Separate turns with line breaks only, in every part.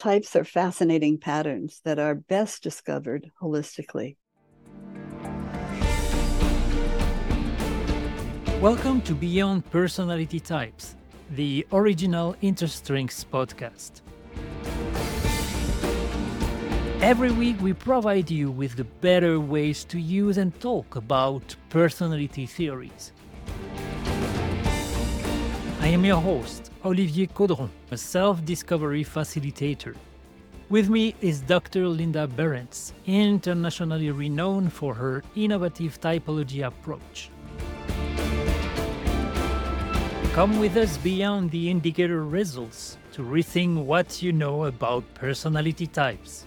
Types are fascinating patterns that are best discovered holistically.
Welcome to Beyond Personality Types, the original Interstrengths podcast. Every week we provide you with the better ways to use and talk about personality theories. I am your host, Olivier Caudron, a self-discovery facilitator. With me is Dr. Linda Berens, internationally renowned for her innovative typology approach. Come with us beyond the indicator results to rethink what you know about personality types.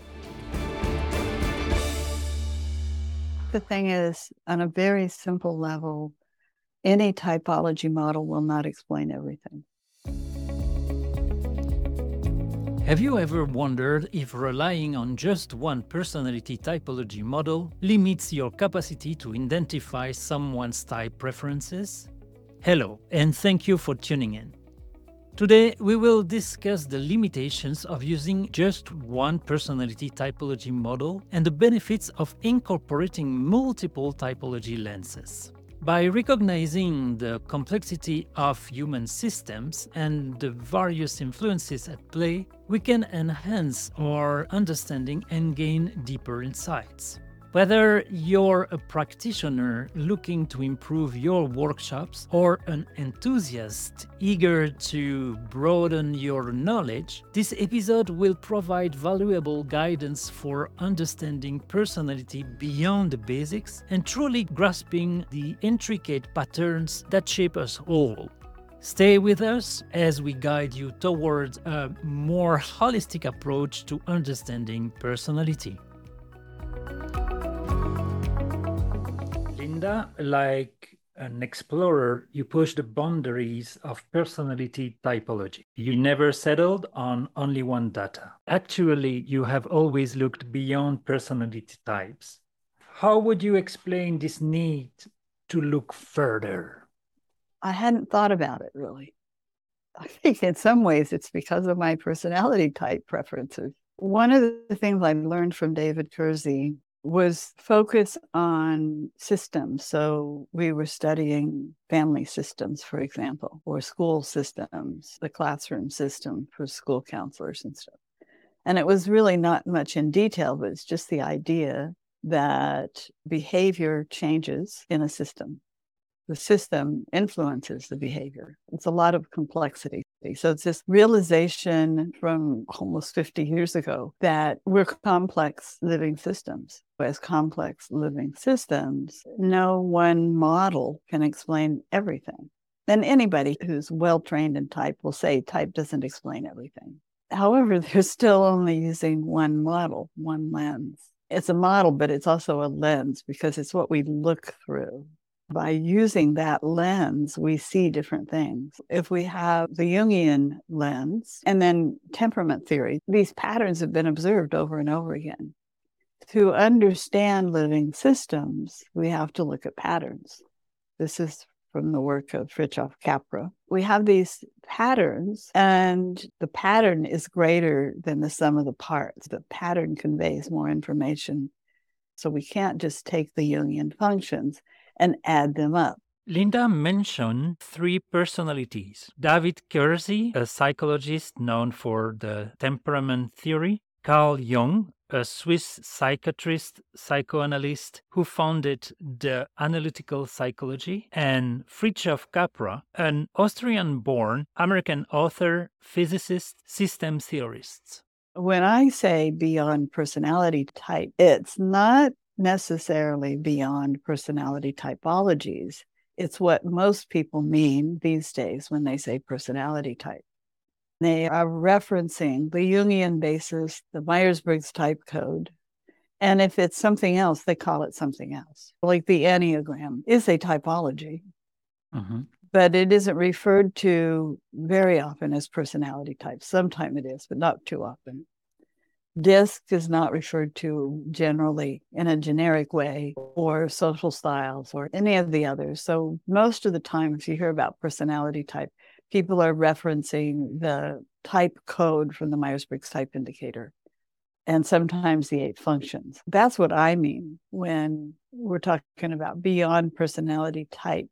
The thing is, on a very simple level, any typology model will not explain everything.
Have you ever wondered if relying on just one personality typology model limits your capacity to identify someone's type preferences? Hello, and thank you for tuning in. Today, we will discuss the limitations of using just one personality typology model and the benefits of incorporating multiple typology lenses. By recognizing the complexity of human systems and the various influences at play, we can enhance our understanding and gain deeper insights. Whether you're a practitioner looking to improve your workshops or an enthusiast eager to broaden your knowledge, this episode will provide valuable guidance for understanding personality beyond the basics and truly grasping the intricate patterns that shape us all. Stay with us as we guide you towards a more holistic approach to understanding personality. Linda, like an explorer, you push the boundaries of personality typology. You never settled on only one data. Actually, you have always looked beyond personality types. How would you explain this need to look further?
I hadn't thought about it, really. I think in some ways it's because of my personality type preferences. One of the things I learned from David Kersey was focus on systems. So we were studying family systems, for example, or school systems, the classroom system for school counselors and stuff. And it was really not much in detail, but it's just the idea that behavior changes in a system. The system influences the behavior. It's a lot of complexity. So it's this realization from almost 50 years ago that we're complex living systems. As complex living systems, no one model can explain everything. And anybody who's well-trained in type will say type doesn't explain everything. However, they're still only using one model, one lens. It's a model, but it's also a lens because it's what we look through. By using that lens, we see different things. If we have the Jungian lens and then temperament theory, these patterns have been observed over and over again. To understand living systems, we have to look at patterns. This is from the work of Fritjof Capra. We have these patterns, and the pattern is greater than the sum of the parts. The pattern conveys more information. So we can't just take the Jungian functions and add them up.
Linda mentioned three personalities. David Kersey, a psychologist known for the temperament theory, Carl Jung, a Swiss psychiatrist, psychoanalyst who founded the analytical psychology, and Fritjof Capra, an Austrian-born American author, physicist, system theorist.
When I say beyond personality type, it's not necessarily beyond personality typologies. It's what most people mean these days when they say personality type. They are referencing the Jungian basis, the Myers-Briggs type code. And if it's something else, they call it something else. Like the Enneagram is a typology, but it isn't referred to very often as personality type. Sometimes it is, but not too often. DISC is not referred to generally in a generic way, or social styles, or any of the others. So most of the time, if you hear about personality type, people are referencing the type code from the Myers-Briggs Type Indicator, and sometimes the 8 functions. That's what I mean when we're talking about beyond personality type.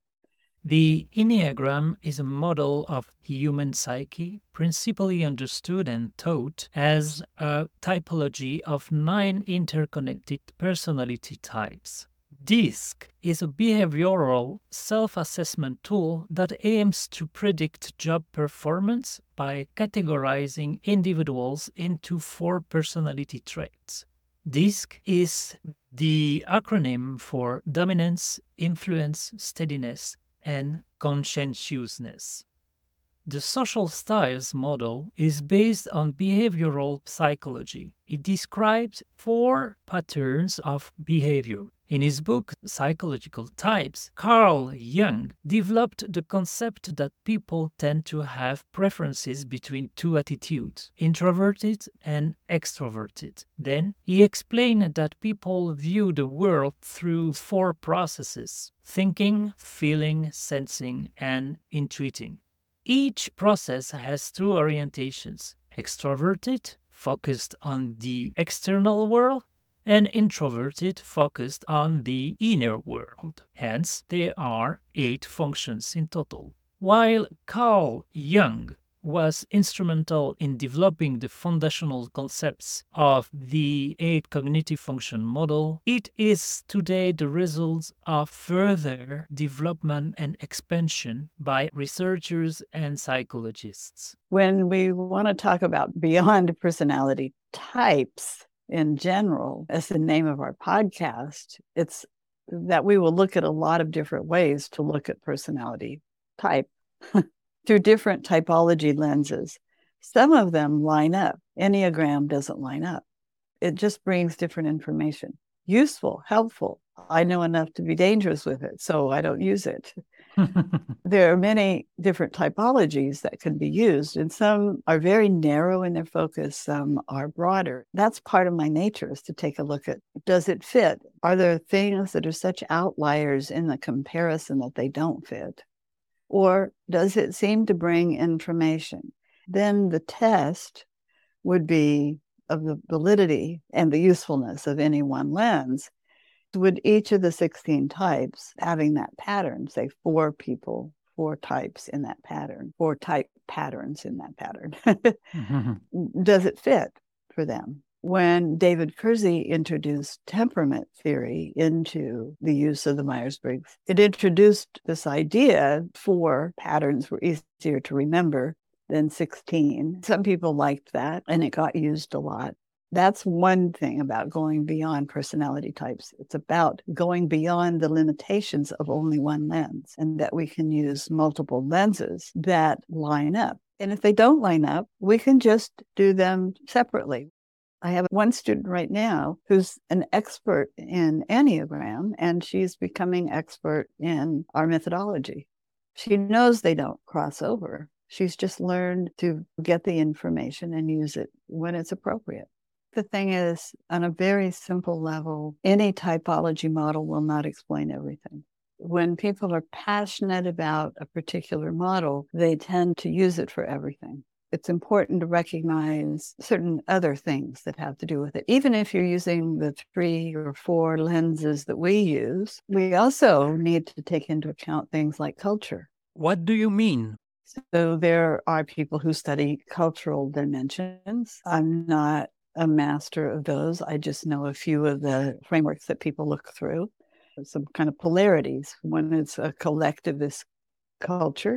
The Enneagram is a model of human psyche, principally understood and taught as a typology of 9 interconnected personality types. DISC is a behavioral self-assessment tool that aims to predict job performance by categorizing individuals into 4 personality traits. DISC is the acronym for dominance, influence, steadiness, and conscientiousness. The social styles model is based on behavioral psychology. It describes 4 patterns of behavior. In his book, Psychological Types, Carl Jung developed the concept that people tend to have preferences between 2 attitudes, introverted and extroverted. Then, he explained that people view the world through 4 processes: thinking, feeling, sensing, and intuiting. Each process has 2 orientations: extroverted, focused on the external world, and introverted, focused on the inner world. Hence, there are 8 functions in total. While Carl Jung was instrumental in developing the foundational concepts of the 8 cognitive function model, it is today the result of further development and expansion by researchers and psychologists.
When we want to talk about beyond personality types in general, as the name of our podcast, it's that we will look at a lot of different ways to look at personality type through different typology lenses. Some of them line up. Enneagram doesn't line up. It just brings different information. Useful, helpful. I know enough to be dangerous with it, so I don't use it. There are many different typologies that can be used, and some are very narrow in their focus, some are broader. That's part of my nature, is to take a look at, does it fit? Are there things that are such outliers in the comparison that they don't fit? Or does it seem to bring information? Then the test would be of the validity and the usefulness of any one lens. Would each of the 16 types having that pattern, say 4 people, 4 types in that pattern, 4 type patterns in that pattern, does it fit for them? When David Kersey introduced temperament theory into the use of the Myers-Briggs, it introduced this idea 4 patterns were easier to remember than 16. Some people liked that, and it got used a lot. That's one thing about going beyond personality types. It's about going beyond the limitations of only one lens, and that we can use multiple lenses that line up. And if they don't line up, we can just do them separately. I have one student right now who's an expert in Enneagram, and she's becoming expert in our methodology. She knows they don't cross over. She's just learned to get the information and use it when it's appropriate. The thing is, on a very simple level, any typology model will not explain everything. When people are passionate about a particular model, they tend to use it for everything. It's important to recognize certain other things that have to do with it. Even if you're using the 3 or 4 lenses that we use, we also need to take into account things like culture.
What do you mean?
So there are people who study cultural dimensions. I'm not a master of those. I just know a few of the frameworks that people look through. There's some kind of polarities. One is a collectivist culture,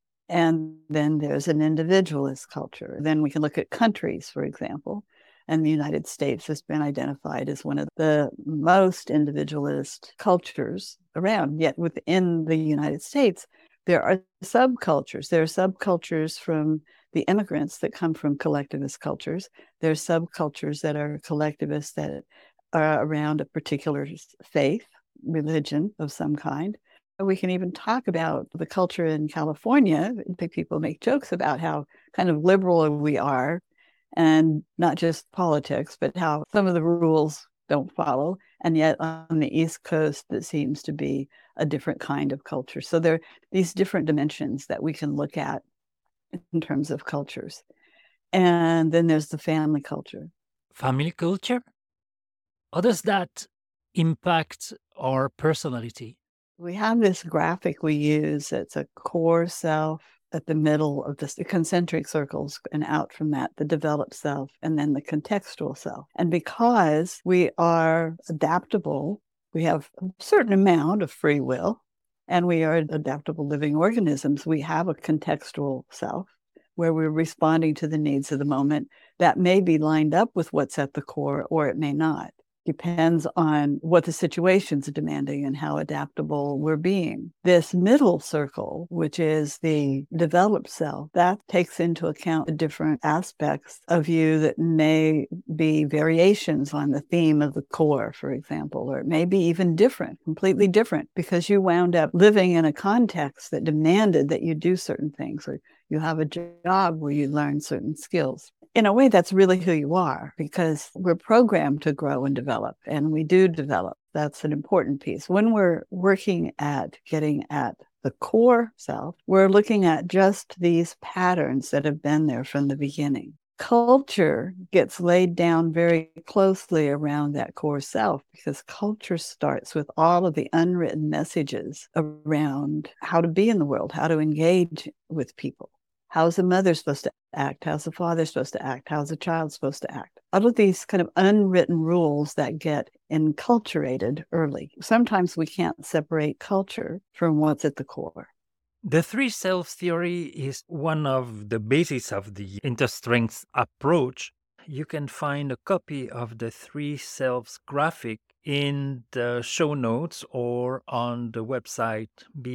and then there's an individualist culture. Then we can look at countries, for example, and the United States has been identified as one of the most individualist cultures around. Yet within the United States, there are subcultures. There are subcultures from the immigrants that come from collectivist cultures. There are subcultures that are collectivists that are around a particular faith, religion of some kind. We can even talk about the culture in California. People make jokes about how kind of liberal we are, and not just politics, but how some of the rules don't follow. And yet on the East Coast, it seems to be a different kind of culture. So there are these different dimensions that we can look at in terms of cultures. And then there's the family culture.
Family culture? How does that impact our personality?
We have this graphic we use. It's a core self at the middle of the concentric circles, and out from that, the developed self, and then the contextual self. And because we are adaptable, we have a certain amount of free will, and we are adaptable living organisms, we have a contextual self where we're responding to the needs of the moment that may be lined up with what's at the core, or it may not. Depends on what the situation's demanding and how adaptable we're being. This middle circle, which is the developed self, that takes into account the different aspects of you that may be variations on the theme of the core, for example, or it may be even different, completely different, because you wound up living in a context that demanded that you do certain things, or you have a job where you learn certain skills. In a way, that's really who you are, because we're programmed to grow and develop, and we do develop. That's an important piece. When we're working at getting at the core self, we're looking at just these patterns that have been there from the beginning. Culture gets laid down very closely around that core self, because culture starts with all of the unwritten messages around how to be in the world, how to engage with people. How's a mother supposed to act? How's a father supposed to act? How's a child supposed to act? All of these kind of unwritten rules that get enculturated early. Sometimes we can't separate culture from what's at the core.
The three selves theory is one of the bases of the interstrengths approach. You can find a copy of the three selves graphic in the show notes or on the website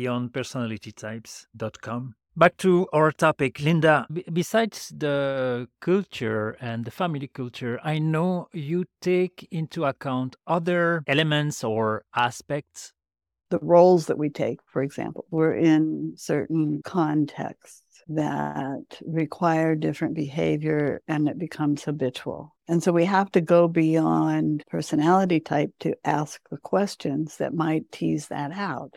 beyondpersonalitytypes.com. Back to our topic, Linda. Besides the culture and the family culture, I know you take into account other elements or aspects.
The roles that we take, for example, we're in certain contexts that require different behavior, and it becomes habitual. And so we have to go beyond personality type to ask the questions that might tease that out,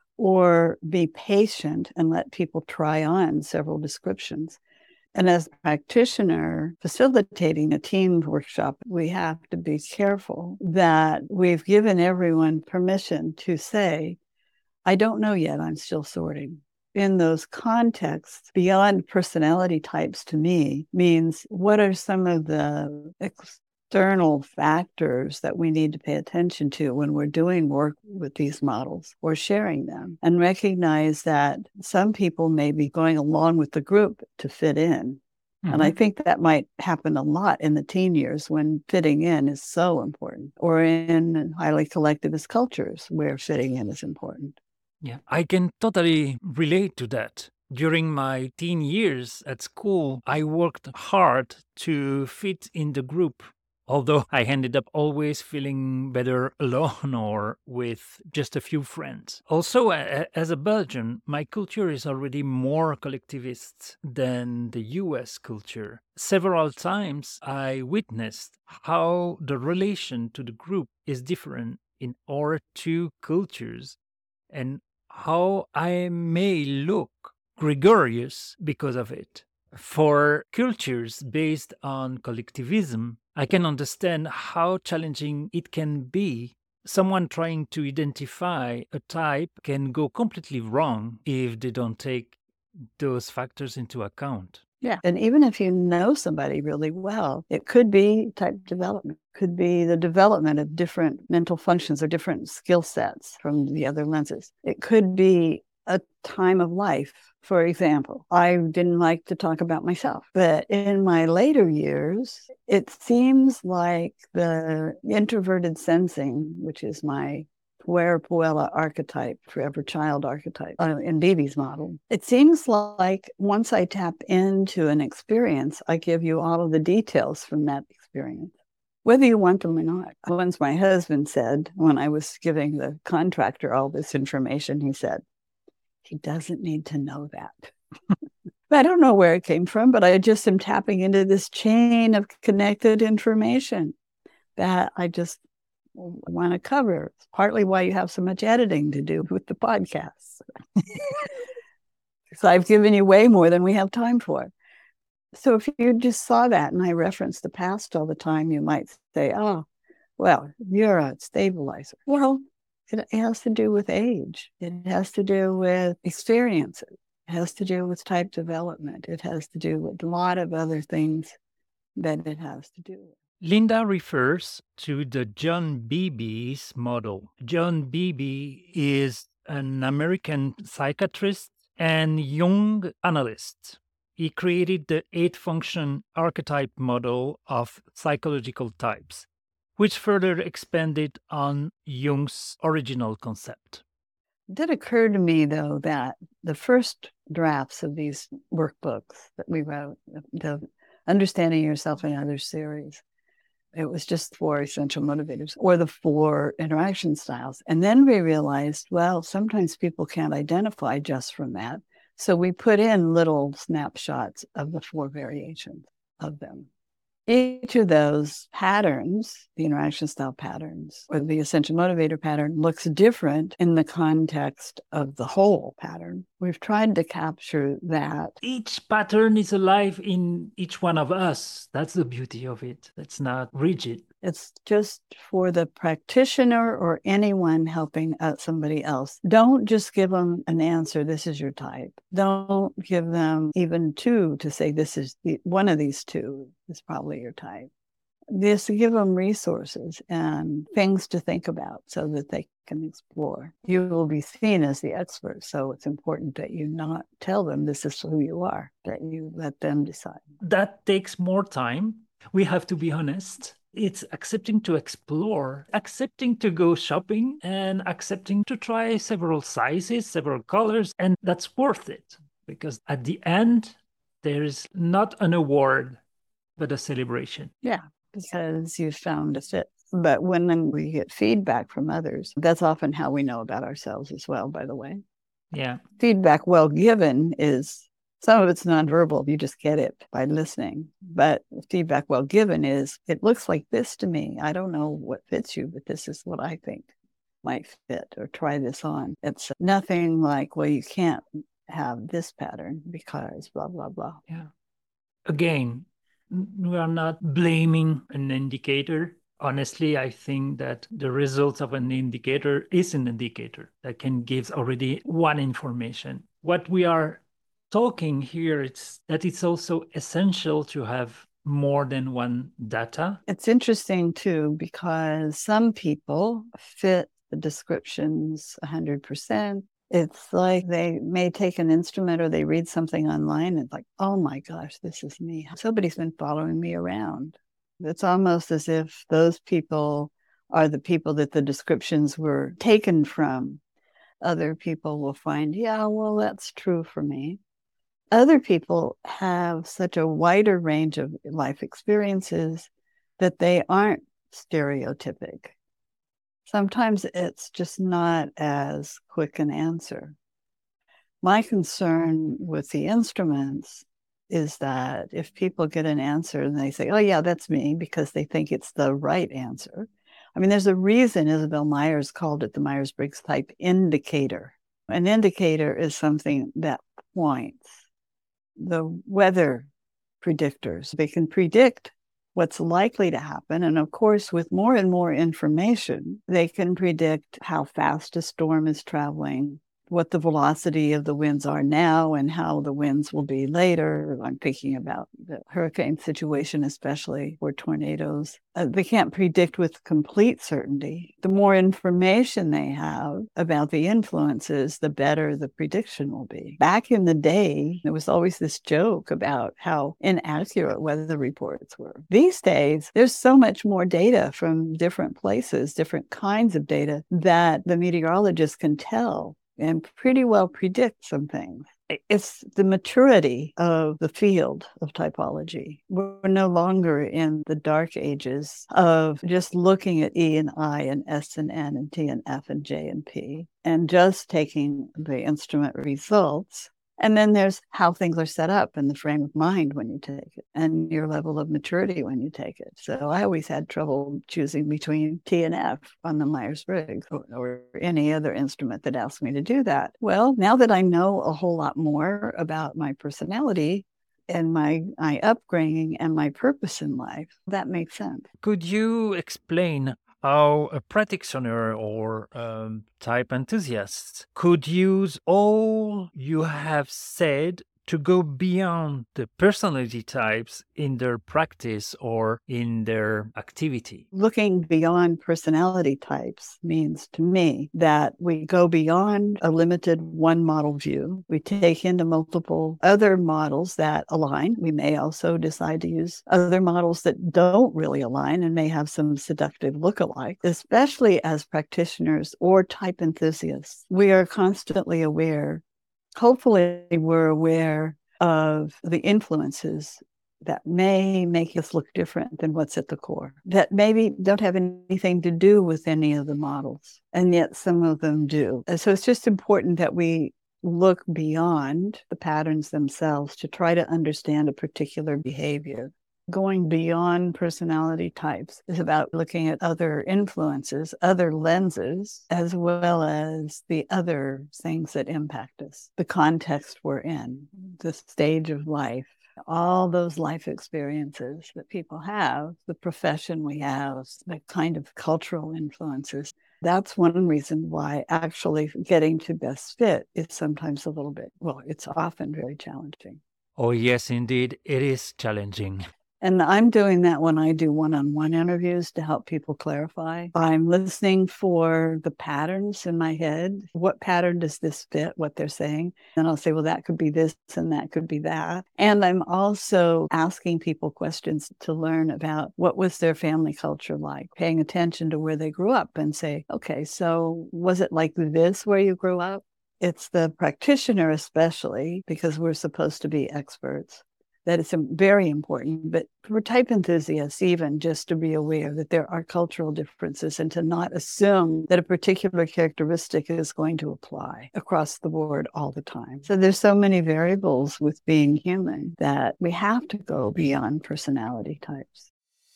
or be patient and let people try on several descriptions. And as a practitioner facilitating a team workshop, we have to be careful that we've given everyone permission to say, I don't know yet, I'm still sorting. In those contexts, beyond personality types to me means, what are some of the external factors that we need to pay attention to when we're doing work with these models or sharing them, and recognize that some people may be going along with the group to fit in. Mm-hmm. And I think that might happen a lot in the teen years, when fitting in is so important, or in highly collectivist cultures where fitting in is important.
Yeah, I can totally relate to that. During my teen years at school, I worked hard to fit in the group, although I ended up always feeling better alone or with just a few friends. Also, as a Belgian, my culture is already more collectivist than the US culture. Several times I witnessed how the relation to the group is different in our two cultures, and how I may look gregarious because of it. For cultures based on collectivism, I can understand how challenging it can be. Someone trying to identify a type can go completely wrong if they don't take those factors into account.
Yeah. And even if you know somebody really well, it could be type development, could be the development of different mental functions or different skill sets from the other lenses. It could be a time of life. For example, I didn't like to talk about myself, but in my later years, it seems like the introverted sensing, which is my Puer Puella archetype, forever child archetype, in Beebe's model. It seems like once I tap into an experience, I give you all of the details from that experience, whether you want them or not. Once my husband said, when I was giving the contractor all this information, he said, he doesn't need to know that. I don't know where it came from, but I just am tapping into this chain of connected information that I just want to cover. It's partly why you have so much editing to do with the podcasts. So I've given you way more than we have time for. So if you just saw that and I reference the past all the time, you might say, oh, well, you're a stabilizer. Well, it has to do with age. It has to do with experiences. It has to do with type development. It has to do with a lot of other things that it has to do with.
Linda refers to the John Beebe's model. John Beebe is an American psychiatrist and Jung analyst. He created the 8-function archetype model of psychological types, which further expanded on Jung's original concept.
It did occur to me, though, that the first drafts of these workbooks that we wrote, the Understanding Yourself and Others series, it was just 4 essential motivators or the 4 interaction styles. And then we realized, well, sometimes people can't identify just from that. So we put in little snapshots of the 4 variations of them. Each of those patterns, the interaction style patterns or the essential motivator pattern, looks different in the context of the whole pattern. We've tried to capture that.
Each pattern is alive in each one of us. That's the beauty of it. It's not rigid.
It's just for the practitioner or anyone helping somebody else. Don't just give them an answer, this is your type. Don't give them even 2 to say this is one of these 2 is probably your type. Just give them resources and things to think about so that they can explore. You will be seen as the expert, so it's important that you not tell them this is who you are, that you let them decide.
That takes more time. We have to be honest. It's accepting to explore, accepting to go shopping, and accepting to try several sizes, several colors, and that's worth it. Because at the end, there is not an award, but a celebration.
Yeah, because you found a fit. But when we get feedback from others, that's often how we know about ourselves as well, by the way.
Yeah.
Feedback well given is, some of it's nonverbal, you just get it by listening. But feedback well given is, it looks like this to me. I don't know what fits you, but this is what I think might fit, or try this on. It's nothing like, well, you can't have this pattern because blah, blah, blah.
Yeah. Again, we are not blaming an indicator. Honestly, I think that the results of an indicator is an indicator that can give already one information. What we are talking here, it's that it's also essential to have more than one data.
It's interesting too, because some people fit the descriptions 100%. It's like they may take an instrument or they read something online and it's like, oh my gosh, this is me. Somebody's been following me around. It's almost as if those people are the people that the descriptions were taken from. Other people will find, yeah, well, that's true for me. Other people have such a wider range of life experiences that they aren't stereotypic. Sometimes it's just not as quick an answer. My concern with the instruments is that if people get an answer and they say, oh yeah, that's me, because they think it's the right answer. I mean, there's a reason Isabel Myers called it the Myers-Briggs type indicator. An indicator is something that points. The weather predictors, they can predict what's likely to happen. And of course, with more and more information, they can predict how fast a storm is traveling, what the velocity of the winds are now and how the winds will be later. I'm thinking about the hurricane situation, especially, or tornadoes. They can't predict with complete certainty. The more information they have about the influences, the better the prediction will be. Back in the day, there was always this joke about how inaccurate weather reports were. These days, there's so much more data from different places, different kinds of data, that the meteorologists can tell and pretty well predict some things. It's the maturity of the field of typology. We're no longer in the dark ages of just looking at E and I and S and N and T and F and J and P and just taking the instrument results And then there's how things are set up and the frame of mind when you take it and your level of maturity when you take it. So I always had trouble choosing between T and F on the Myers-Briggs or any other instrument that asked me to do that. Well, now that I know a whole lot more about my personality and my upbringing and my purpose in life, that makes sense.
Could you explain how a practitioner or type enthusiast could use all you have said to go beyond the personality types in their practice or in their activity?
Looking beyond personality types means to me that we go beyond a limited one model view. We take into multiple other models that align. We may also decide to use other models that don't really align and may have some seductive lookalike, especially as practitioners or type enthusiasts. We are constantly aware. Hopefully, we're aware of the influences that may make us look different than what's at the core, that maybe don't have anything to do with any of the models, and yet some of them do. And so it's just important that we look beyond the patterns themselves to try to understand a particular behavior. Going beyond personality types is about looking at other influences, other lenses, as well as the other things that impact us, the context we're in, the stage of life, all those life experiences that people have, the profession we have, the kind of cultural influences. That's one reason why actually getting to best fit is sometimes a little bit, well, it's often very challenging.
Oh, yes, indeed, it is challenging.
And I'm doing that when I do one-on-one interviews to help people clarify. I'm listening for the patterns in my head. What pattern does this fit, what they're saying? And I'll say, well, that could be this and that could be that. And I'm also asking people questions to learn about what was their family culture like, paying attention to where they grew up and say, okay, so was it like this where you grew up? It's the practitioner especially, because we're supposed to be experts, that it's very important, but for type enthusiasts, even just to be aware that there are cultural differences and to not assume that a particular characteristic is going to apply across the board all the time. So there's so many variables with being human that we have to go beyond personality types.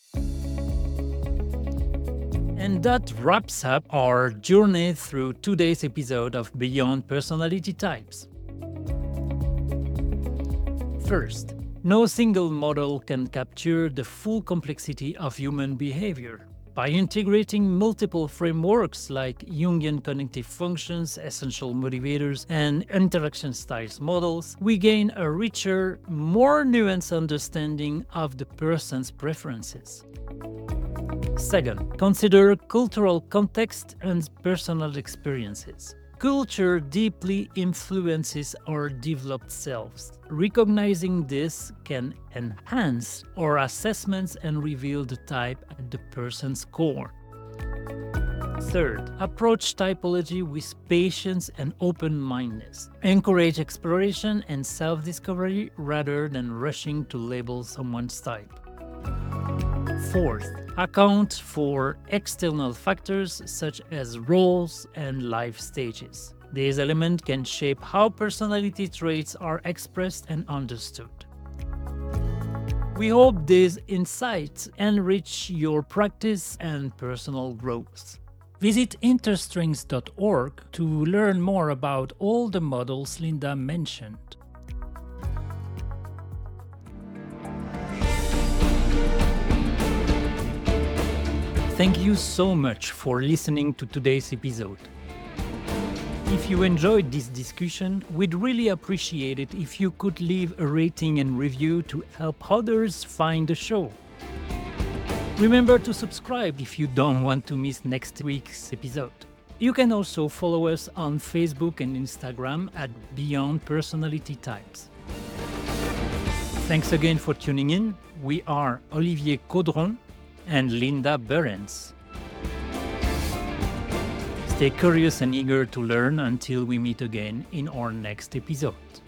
And that wraps up our journey through today's episode of Beyond Personality Types. First, no single model can capture the full complexity of human behavior. By integrating multiple frameworks like Jungian cognitive functions, essential motivators, and interaction styles models, we gain a richer, more nuanced understanding of the person's preferences. Second, consider cultural context and personal experiences. Culture deeply influences our developed selves. Recognizing this can enhance our assessments and reveal the type at the person's core. Third, approach typology with patience and open-mindedness. Encourage exploration and self-discovery rather than rushing to label someone's type. Fourth, account for external factors such as roles and life stages. These elements can shape how personality traits are expressed and understood. We hope these insights enrich your practice and personal growth. Visit interstrings.org to learn more about all the models Linda mentioned. Thank you so much for listening to today's episode. If you enjoyed this discussion, we'd really appreciate it if you could leave a rating and review to help others find the show. Remember to subscribe if you don't want to miss next week's episode. You can also follow us on Facebook and Instagram at Beyond Personality Types. Thanks again for tuning in. We are Olivier Caudron and Linda Behrens. Stay curious and eager to learn until we meet again in our next episode.